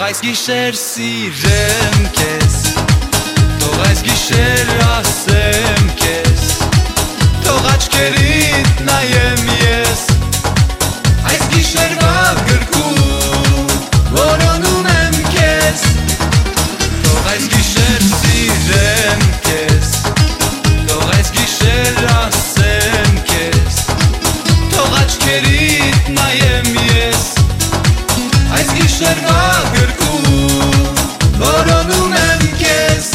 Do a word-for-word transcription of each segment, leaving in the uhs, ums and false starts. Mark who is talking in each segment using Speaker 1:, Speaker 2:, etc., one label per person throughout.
Speaker 1: այս գիշեր սիրեմ քեզ, թող այս գիշեր ասեմ քեզ, թող աչքերիդ նայեմ ես, այս գիշերվա գրքում որոնում եմ քեզ, թող այս գիշեր սիրեմ քեզ, թող այս գիշեր ասեմ քեզ, թող աչքերիդ նայեմ ես, այս գիշերվա գրքում որոնում եմ քեզ.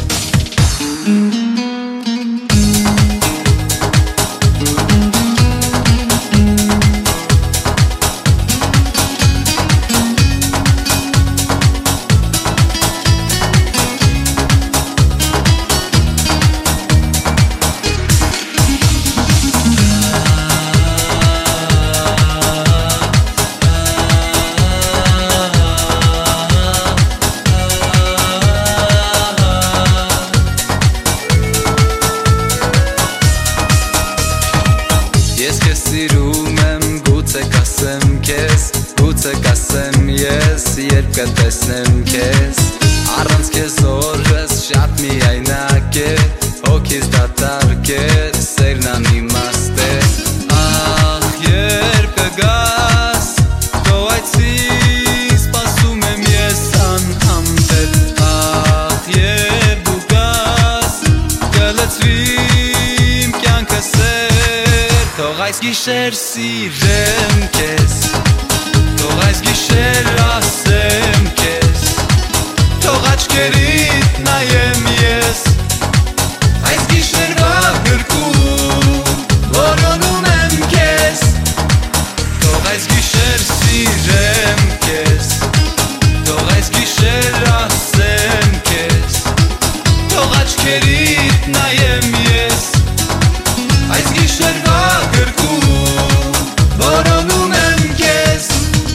Speaker 1: Ես քեզ սիրում եմ, գուցե կասեմ քեզ, գուցե կասեմ ես, երբ կտեսնեմ քեզ, առանց քեզ օրս շատ միայնակ է, հոգիս դատարկ է, սերն անիմաստ է, ախ երբ կգաս, քո այցին սպասում եմ ես անհամբեր, ախ երբ դու գաս, կլցվի իմ կյանքը սեր. Թող այս գիշեր սիրեմ քեզ, թող այս գիշեր ասեմ քեզ, թող աչքերիդ նայեմ ես, այս գիշերվա գրքում որոնում եմ քեզ, թող այս գիշեր սիրեմ քեզ, թող այս գիշեր ասեմ քեզ, թող աչքերիդ նայեմ ես, այս գիշերվա գրքում որոնում եմ քեզ.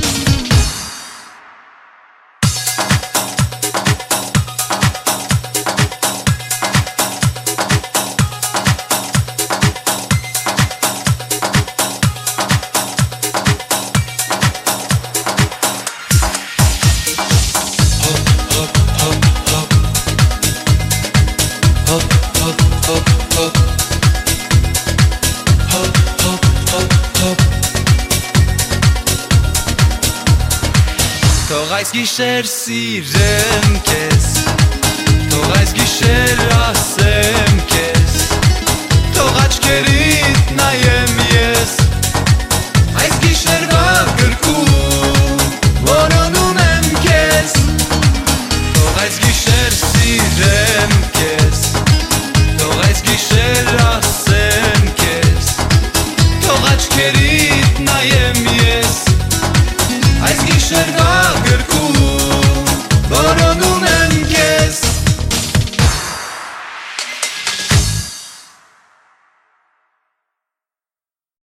Speaker 1: Թող այս գիշեր սիրեմ քեզ, թող այս գիշեր ասեմ քեզ, թող աչքերիդ նայեմ ես, այս գիշերվա գրքում որոնում եմ քեզ, թող այս գիշեր սիրեմ քեզ, թող այս գիշեր ասեմ քեզ, թող աչքերիդ նայեմ ես, այս գիշերվա